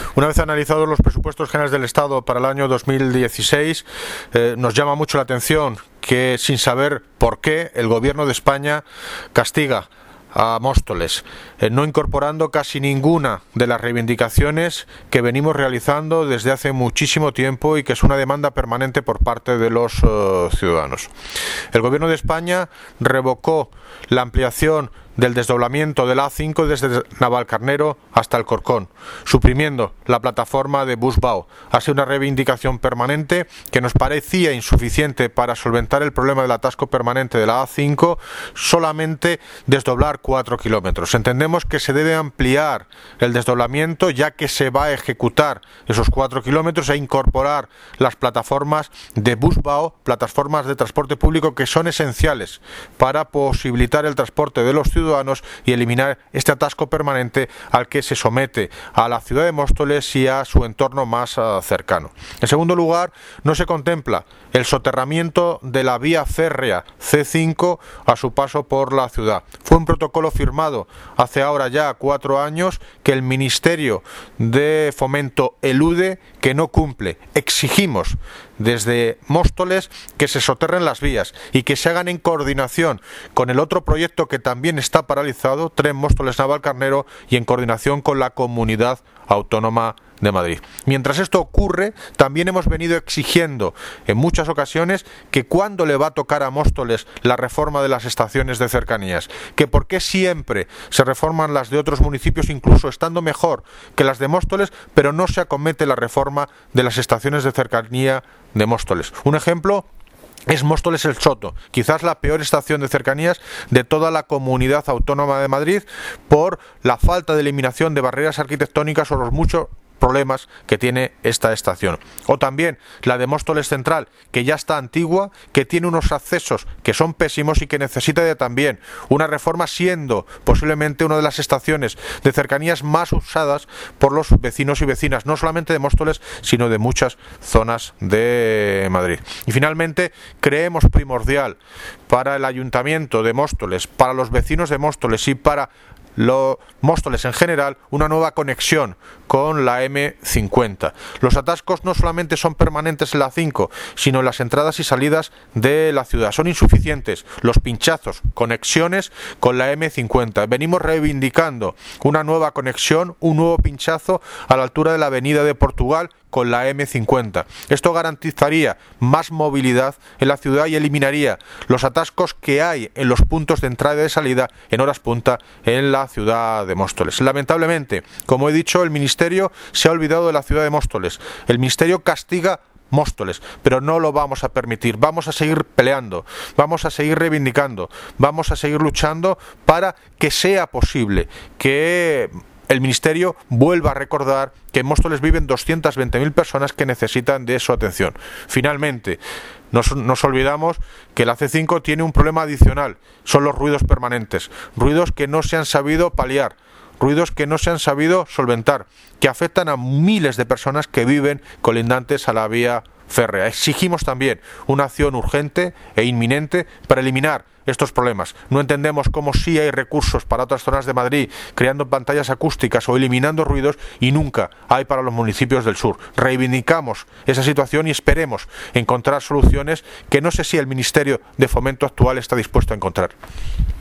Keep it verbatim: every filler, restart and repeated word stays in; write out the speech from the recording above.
Una vez analizados los presupuestos generales del Estado para el año dos mil dieciséis, eh, nos llama mucho la atención que, sin saber por qué, el Gobierno de España castiga a Móstoles, eh, no incorporando casi ninguna de las reivindicaciones que venimos realizando desde hace muchísimo tiempo y que es una demanda permanente por parte de los uh, ciudadanos. El Gobierno de España revocó la ampliación del desdoblamiento de la A cinco desde Navalcarnero hasta Alcorcón, suprimiendo la plataforma de Busbao. Ha sido una reivindicación permanente que nos parecía insuficiente para solventar el problema del atasco permanente de la A cinco, solamente desdoblar cuatro kilómetros. Entendemos que se debe ampliar el desdoblamiento, ya que se va a ejecutar esos cuatro kilómetros e incorporar las plataformas de Busbao, plataformas de transporte público que son esenciales para posibilitar el transporte de los ciudadanos y eliminar este atasco permanente al que se somete a la ciudad de Móstoles y a su entorno más uh, cercano. En segundo lugar, no se contempla el soterramiento de la vía férrea C cinco a su paso por la ciudad. Fue un protocolo firmado hace ahora ya cuatro años que el Ministerio de Fomento elude, que no cumple. Exigimos desde Móstoles que se soterren las vías y que se hagan en coordinación con el otro proyecto que también está paralizado, Tren Móstoles-Navalcarnero, y en coordinación con la Comunidad Autónoma de Madrid. Mientras esto ocurre, también hemos venido exigiendo en muchas ocasiones que cuándo le va a tocar a Móstoles la reforma de las estaciones de cercanías, que por qué siempre se reforman las de otros municipios, incluso estando mejor que las de Móstoles, pero no se acomete la reforma de las estaciones de cercanía de Móstoles. Un ejemplo es Móstoles El Soto, quizás la peor estación de cercanías de toda la Comunidad Autónoma de Madrid, por la falta de eliminación de barreras arquitectónicas o los muchos problemas que tiene esta estación. O también la de Móstoles Central, que ya está antigua, que tiene unos accesos que son pésimos y que necesita de también una reforma, siendo posiblemente una de las estaciones de cercanías más usadas por los vecinos y vecinas, no solamente de Móstoles, sino de muchas zonas de Madrid. Y finalmente, creemos primordial para el Ayuntamiento de Móstoles, para los vecinos de Móstoles y para Los Móstoles en general, una nueva conexión con la eme cincuenta. Los atascos no solamente son permanentes en la cinco, sino en las entradas y salidas de la ciudad. Son insuficientes los pinchazos, conexiones con la eme cincuenta. Venimos reivindicando una nueva conexión, un nuevo pinchazo a la altura de la avenida de Portugal con la eme cincuenta. Esto garantizaría más movilidad en la ciudad y eliminaría los atascos que hay en los puntos de entrada y de salida en horas punta en la ciudad de Móstoles. Lamentablemente, como he dicho, el Ministerio se ha olvidado de la ciudad de Móstoles. El Ministerio castiga Móstoles, pero no lo vamos a permitir. Vamos a seguir peleando, vamos a seguir reivindicando, vamos a seguir luchando para que sea posible que el Ministerio vuelva a recordar que en Móstoles viven doscientas veinte mil personas que necesitan de su atención. Finalmente, nos, nos olvidamos que la C cinco tiene un problema adicional, son los ruidos permanentes, ruidos que no se han sabido paliar, ruidos que no se han sabido solventar, que afectan a miles de personas que viven colindantes a la vía férrea. Exigimos también una acción urgente e inminente para eliminar estos problemas. No entendemos cómo sí hay recursos para otras zonas de Madrid, creando pantallas acústicas o eliminando ruidos, y nunca hay para los municipios del sur. Reivindicamos esa situación y esperemos encontrar soluciones que no sé si el Ministerio de Fomento actual está dispuesto a encontrar.